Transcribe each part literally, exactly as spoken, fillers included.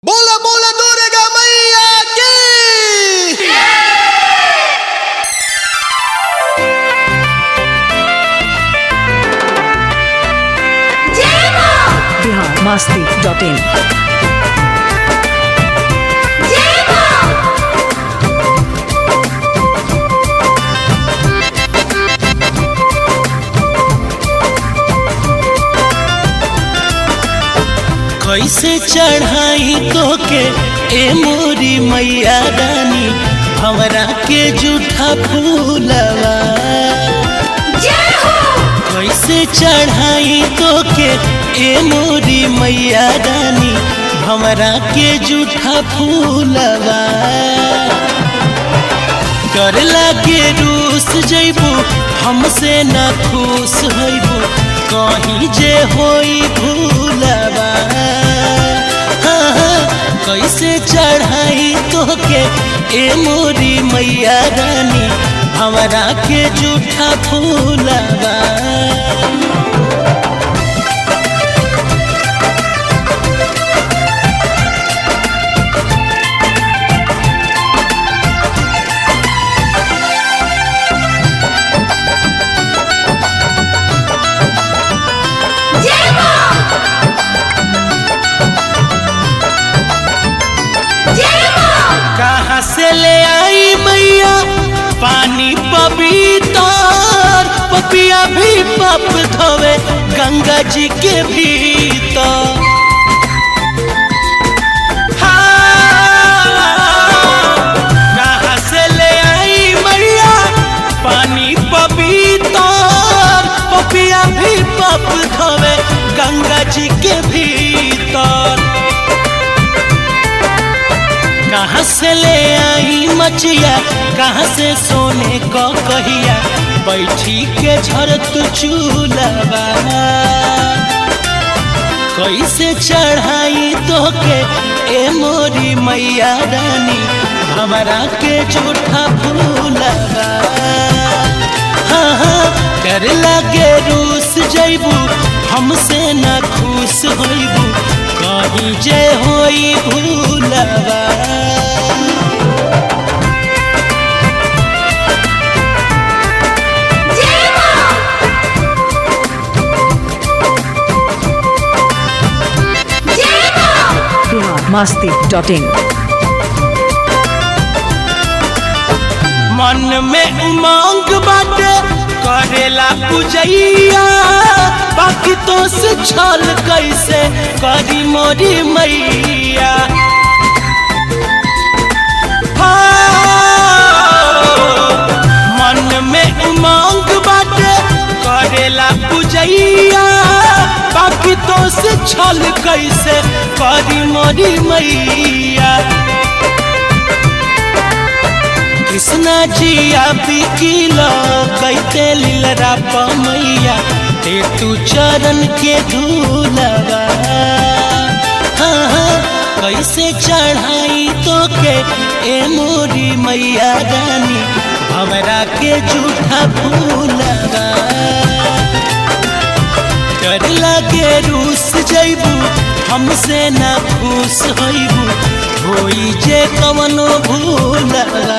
बोला बोला दुर्गा मैया की बिहार मस्ती डॉट इन। कैसे चढ़ाई तो के ए मोरी मैया रानी हमरा के जूठा फूलवा। कैसे चढ़ाई तो के ए मोरी मैया रानी हमरा के जूठा फूलवा। डर लागे रूस जइबू हमसे ना खुश होइबू कहीं जे होई भूलवा। हाँ हाँ, कैसे चढ़ाई तोहके ए मोरी मैया रानी हमरा के जूठा फूलवा। कहाँ से ले आई मैया पानी पवित्र पपिया भी पप धोवे गंगा जी के भीतर। हाँ, कहाँ से ले आई मैया पानी पवित्र पपिया भी पप धोवे गंगा जी के भीतर। कहाँ से ले आई मचिया कहाँ से सोने को कहिया बैठी के झरत चूलवा। कैसे चढ़ाई तो के ए मोरी मैया रानी हमरा के जूठा फूलवा। हाँ हाँ, डर लागे रूस जइबू हमसे ना खुश होइबू कहीं जे होई भूलवा। बिहार मस्ती डॉट इन। मन में उमंग बाटे करेला पूजैया बाकी तो से छल कैसे करी मोरी मैया। मन में उमंग बाटे करेला पूजैया बाकी तो से छल कैसे करी मोरी मैया। कृष्णा जिया बिकिलो कैते लीलरा पमैया ते तू चरण के धूलवा। हाँ हाँ, कैसे चढ़ाई तो के ए मोरी मैया रानी हमरा के जूठा फूलवा। डर लागे रूस जइबू हमसे ना खुश होइबू होई जे कवनो भूलवा।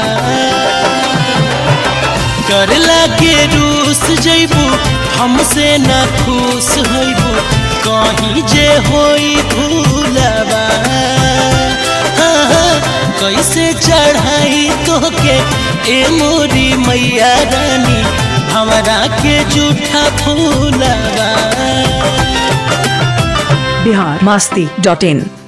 डर लागे रूस जइबू हमसे ना खुश होइबू कहीं जे होई भूलवा। हाँ हाँ, कैसे चढ़ाई तोहके ए मोरी मैया रानी हमरा के जूठा फूलवा। बिहार मस्ती डॉट इन।